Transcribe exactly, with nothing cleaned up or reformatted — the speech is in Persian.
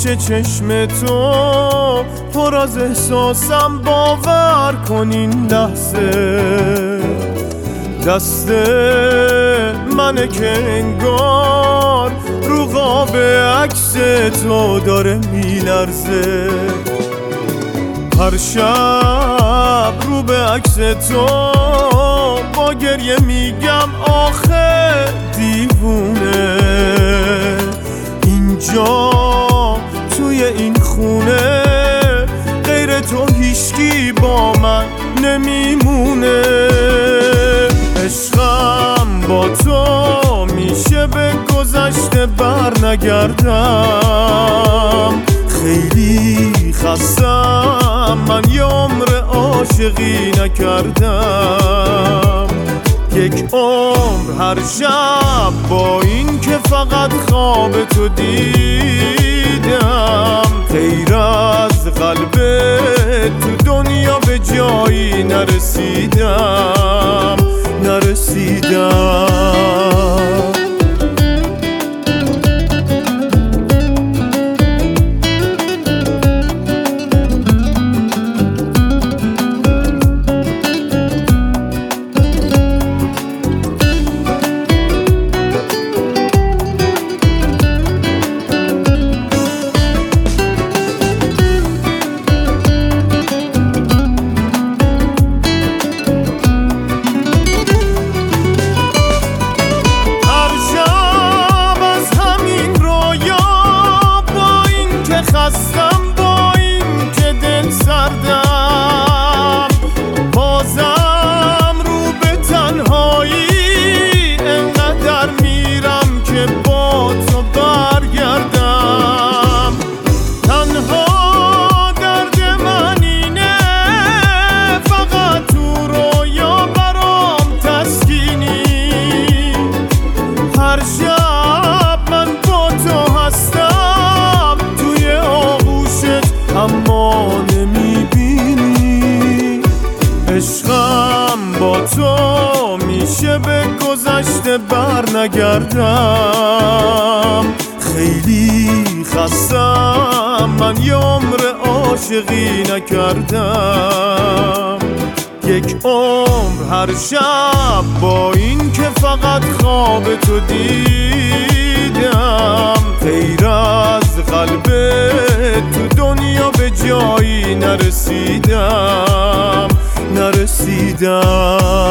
چشم تو پر از احساسم، باور کن این لحظه دست منه که انگار رو قاب عکس تو داره میلرزه. هر شب رو به عکس تو با گریه میگم آخه دیوونه، اینجا توی این خونه غیر تو هیچکی با من نمیمونه. عشقم با تو میشه به گذشته بر نگردم، خیلی خستم من یه عمر عاشقی نکردم. یک عمر هر شب با این که فقط خواب تو دیدم، غیر از قلب تو دنیا به جایی نرسیدم نرسیدم. خستم با این که دل سردم، بازم رو به تنهایی انقدر میرم که با تو برگردم. تنها درد من اینه فقط تو رویا برام تسکینی، هر شب من با تو هستم اما نمیبینی. عشقم با تو میشه به گذشته بر نگردم، خیلی خستم من یه عمر عاشقی نکردم. یک عمر هر شب با این که فقط خواب تو دیدم، غیر از قلب تو دنیا به جایی نرسیدم نرسیدم.